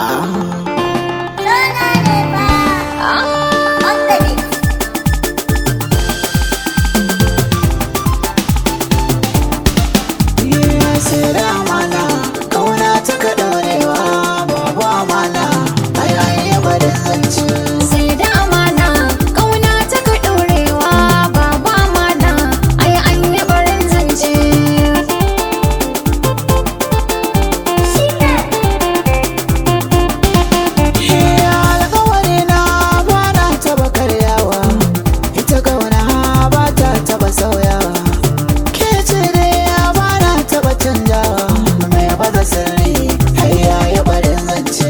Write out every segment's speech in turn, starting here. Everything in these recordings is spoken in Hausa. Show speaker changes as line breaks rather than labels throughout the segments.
Sai da amana kauna ta ka ɗorewa babu amana ayayi barin zance.
Sai da amana kauna ta ka ɗorewa babu amana ai an yi barin zance.
Alƙawari na ba na taɓa karyawa, ita kauna ba ta taɓa sauyawa. Ke ce dai ba na taɓa canjawa, mai baza sirri har yayi barin zance.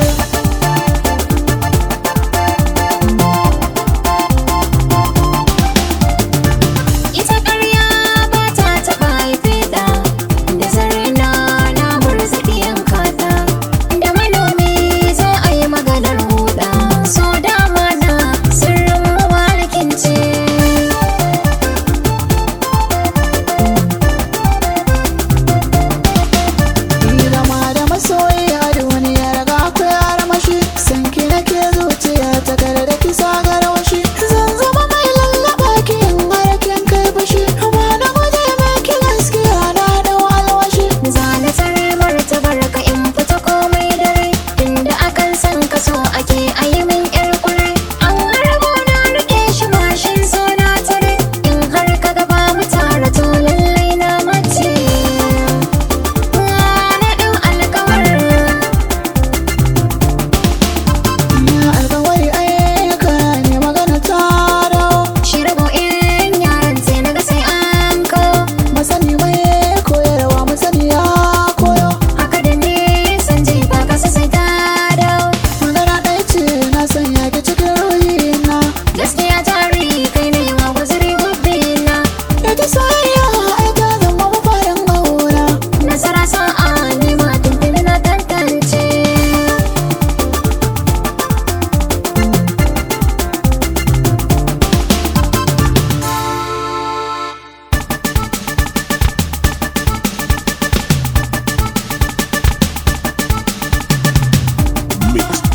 Ita ƙarya ba ta taɓa haife ɗa, da zarena na murzaƙi yankata, da manomi za a yi maganar huɗa, so da amana sirrin mawarikin ce.
Zama da masoyi a duniyar ga akwai armashi, sanki nake zuciya ta kare da kisa garwashi. Zan zama mai lallaba ki in har kin kai fushi, ba na guje miki gaskiya na da walwashi.
Zana tsare martabar ka in fita komai dare, tunda akan san ka so ake ayi min ƴar kwarai. An harbo na rike shi mashin so na tare, in har ka gaba mu tare to lallai na mace. Na ɗau alkawar
Ya alƙawari ayyuka ne magana ta dawo,
shi rabo in yaran sai na ga sai an kawo.
masani mai koyarwa masani ya koyo.
Haka da nisan jefa kasa sai ta dawo.
Magana ɗaya ce na sanya ki cikin ruhina,
Gaskiya jari kai ne ma guzuri gubbina.
ita soyayya ai ta zama mafarin ƙauna.
Nasara sa'a ne ma tuntuni na tantance.
Mixed